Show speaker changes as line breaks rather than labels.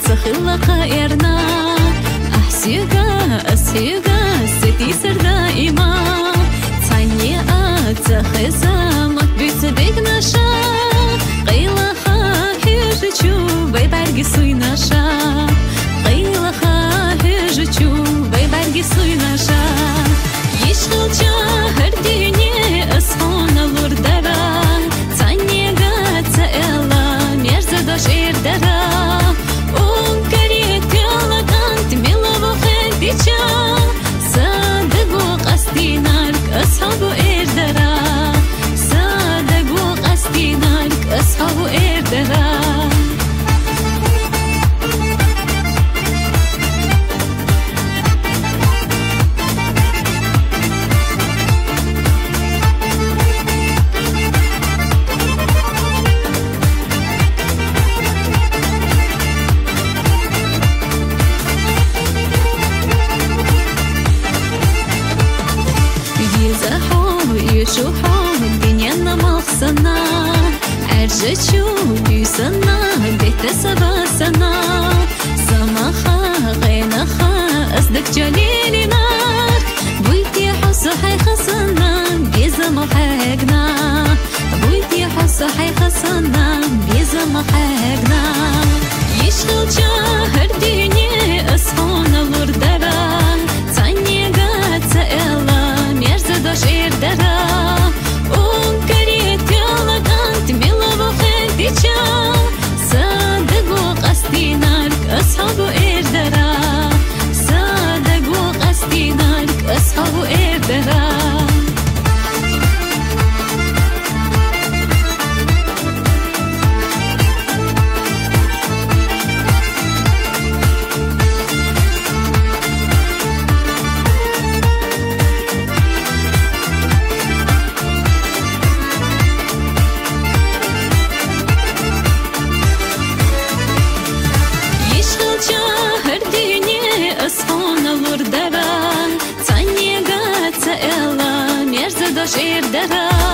تخلق إرنا أحسيقا أسيقا ستي سر دائما تانيا تخزا مكبت بيقناشا قيلا خاهر تشوبي برقي صيناشا قيلا خاهر تشوبي برقي صيناشا يشغل جاهر ديني أصحون الوردرا تانيا قاتا إلا ميرزا داش إردرا صادق قصدي نارك أصحاب إردرا صادق قصدي نارك أصحاب إردرا يشوحون الدنيا مخصنا عرجتشو بيسنا بيت سباسنا سماخا غينخا أصدق جليلي نار بويتي حصو حي خصنا بيزم حقنا بويتي حصو حي خصنا بيزم حقنا يشغل جاهر ديني أصحون الوردرا تاني قاتا إلا ميرزا داش إردرا صادق قصدي نارك أصحاب إردرا صادق قصدي نارك أصحاب إردرا داش إردرا